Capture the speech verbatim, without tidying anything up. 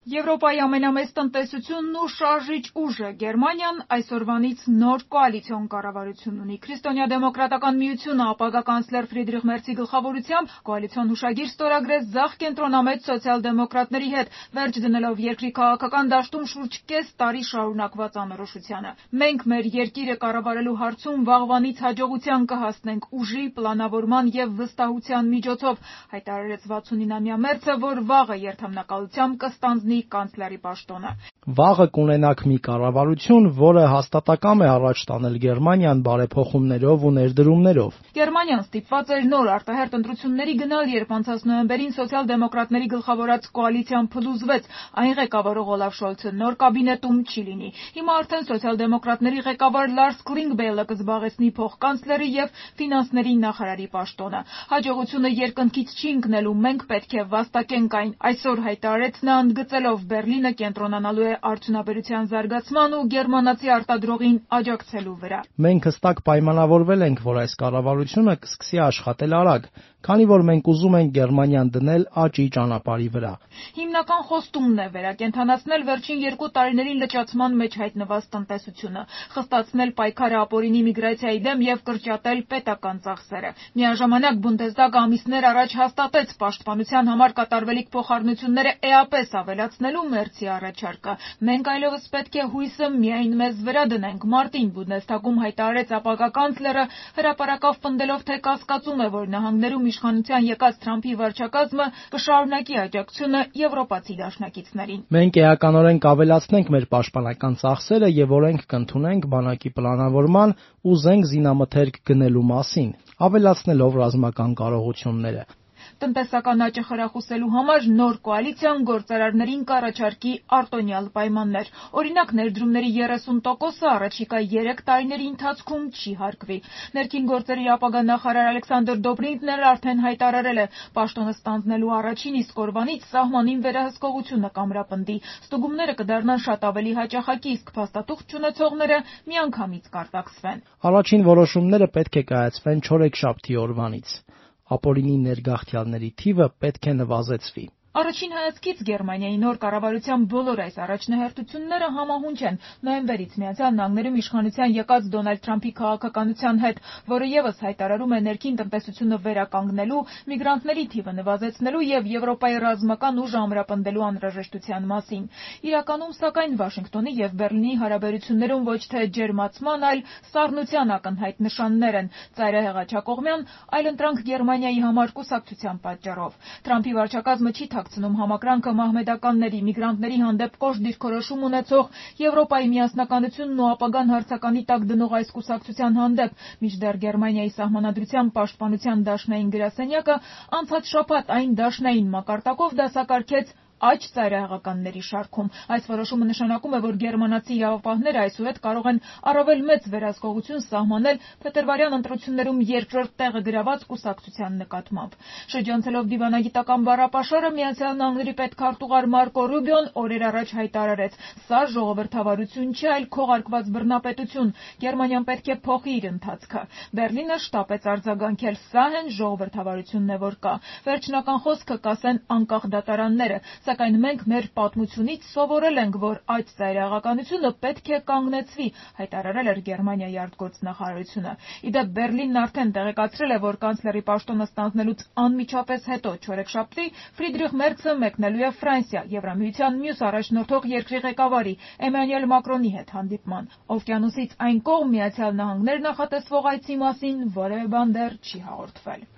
Եվրոպայի ամենամեծ տնտեսությունն ու շարժիչ ուժը Գերմանիան այսօրվանից նոր կոալիցիոն կառավարություն ունի։ Քրիստոնյա-դեմոկրատական միությունը ապագա կանցլեր Ֆրիդրիխ Մերցի գլխավորությամբ կոալիցիոն հուշագիր ստորագրեց ձախ կենտրոնամեծ սոցիալ-դեմոկրատների հետ, վերջ դնելով երկրի քաղաքական դաշտում շուրջ կես տարի շարունակված անորոշությանը։ Մենք մեր երկիրը կառավարելու հարցում վաղվանից հաջողության կհասնենք ուժի, պլանավորման եւ վստահության միջոցով, հայտարարեց վաթսունինամյա Մերցը, որ վաղը երթամնակալությամբ կստանձնի կանցլերի պաշտոնը։ Վաղը կունենաք մի կառավարություն, որը հաստատակամ է առաջ տանել Գերմանիան բարեփոխումներով ու ներդրումներով։ Գերմանիան ստիպված էր նոր արտահերթ ընտրությունների գնալ, երբ անցած նոյեմբերին սոցիալ-դեմոկրատների գլխավորած կոալիցիան փլուզվեց, այն ղեկավարող Օլաֆ Շոլցը նոր կաբինետում չի լինի։ Հիմա արդեն սոցիալ-դեմոկրատների ղեկավար Լարս Կլինգբեյլը կզբաղեցնի փոխկանցլերի եւ ֆինանսների նախարարի պաշտոնը։ Հաջողությունը երկնքից չի ընկնելու, մենք պետք է վաստակենք այն, այսօր հայտարարեց նա, ընդգծելով Բեռլինը կենտրոնանալու է արդյունաբերության զարգացման ու գերմանացի արտադրողին աջակցելու վրա։ Մենք հստակ պայմանավորվել ենք, որ այս կառավարությունը կսկսի աշխատել արագ, քանի որ մենք ուզում ենք Գերմանիան դնել աճի ճանապարհի վրա։ Հիմնական խոստումն է վերակենդանացնել վերջին երկու տարիների լճացման մեջ հայտնված տնտեսությունը, խստացնել պայքարը ապօրինի միգրացիայի դեմ եւ կրճատել պետական ծախսերը։ Միաժամանակ Բունդեսդագը ամիսներ առաջ հաստատեց պաշտպանության համար կատարվելիք փոխառնությունները էապես ավելացնելու Մերցի առաջարկը։ Մենք այլևս պետք է հույսը միայն մեզ վրա դնենք։ Մարտին Բունդեսդագում հայտարարեց ապագա կանցլերը, հրապարակավ պնդելով, թե կասկածում է, որ նահանգներում իշխանության եկած Թրամփի վարչակազմը կշարունակի աջակցությունը եվրոպացի դաշնակիցներին։ Մենք էականորեն կավելացնենք մեր պաշտպանական ծախսերը եւ օրենք կընդունենք բանակի պլանավորման ու զենք զինամթերք գնելու մասին, ավելացնելով ռազմական կարողությունները։ Տնտեսական աճը խրախուսելու համար նոր կոալիցիան գործարարներին կառաջարկի արտոնյալ պայմաններ։ Օրինակ, ներդրումների երեսուն տոկոսը առաջիկա երեք տարիների ընթացքում չի հարկվի։ Ներքին գործերի ապագա նախարար Ալեքսանդր Դոբրինկն էլ արդեն հայտարարել է, պաշտոնը ստանձնելու առաջին իսկ օրվանից սահմանին վերահսկողությունը կամրապնդի։ Ստուգումները կդառնան շատ ավելի հաճախակի, իսկ փաստաթուղթ չունեցողները միանգամից կարտաքսվեն։ Առաջին որոշումները պետք է կայացվեն չորեքշաբթի օրվանից։ Ապօրինի ներգաղթյալների թիվը պետք է նվազեցվի։ Առաջին հայացքից Գերմանիայի նոր կառավարության բոլոր այս առաջնահերթությունները համահունչ են նոյեմբերից Միացյալ Նահանգներում իշխանության եկած Դոնալդ Թրամփի քաղաքականության հետ, որը ևս հայտարարում է ներքին տնտեսությունը վերականգնելու, միգրանտների թիվը նվազեցնելու եւ Եվրոպայի ռազմական ուժը ամրապնդելու անհրաժեշտության մասին։ Իրականում, սակայն, Վաշինգտոնի եւ Բեռլինի հարաբերություններում ոչ թե ջերմացման, այլ սառնության ակնհայտ նշաններ են, ծայրահեղաչակողմյան, այլընտրանք Գերմանիայի համար կուսակցության պատճառով։ Թրամփի վարչակազմը չի ցնում համակրանքը մահմեդականների, միգրանտների հանդեպ կոշտ դիրքորոշում ունեցող Եվրոպայի միասնականությունն ու ապագան հարցականի տակ դնող այս կուսակցության հանդեպ, մինչդեռ Գերմանիայի սահմանադրության պաշտպանության դաշնային գրասենյակը անցած շաբաթ այն դաշնային մակարդակով դասակարգեց աճ ծայրահեղականների շարքում։ Այս որոշումը նշանակում է, որ գերմանացի իրավապահները այսուհետ կարող են առավել մեծ վերահսկողություն սահմանել փետրվարյան ընտրություններում երկրորդ տեղը գրաված կուսակցության նկատմամբ։ Շրջանցելով դիվանագիտական բառապաշարը, Միացյալ Նահանգների պետքարտուղար Մարկո Ռուբիոն օրեր առաջ հայտարարեց. «Սա ժողովրդավարություն չէ, այլ քողարկված բռնապետություն։ Գերմանիան պետք է փոխի իր ընթացքը»։ Բեռլինը շտապեց արձագանքել. «Սա հենց ժողովրդավարությունն է, որ կա։ Վերջնական խոսքը կասեն անկախ դատարանները, սակայն մենք մեր պատմությունից սովորել ենք, որ աճ ծայրահեղականությունը պետք է կանգնեցվի», հայտարարել էր Գերմանիայի արտգործնախարարությունը։ Իդեպ Բեռլինն արդեն տեղեկացրել է, որ կանցլերի պաշտոնը ստանձնելուց անմիջապես հետո չորեքշաբթի Ֆրիդրիխ Մերցը մեկնելու է Ֆրանսիա Եվրամիության մյուս առաջնորդող երկրի ղեկավարի Էմանուել Մակրոնի հետ հանդիպման։ Օվկիանոսից այն կողմ Միացյալ Նահանգներ նախատեսվող այցի մասին որևէ բան դեռ չի հաղորդվել։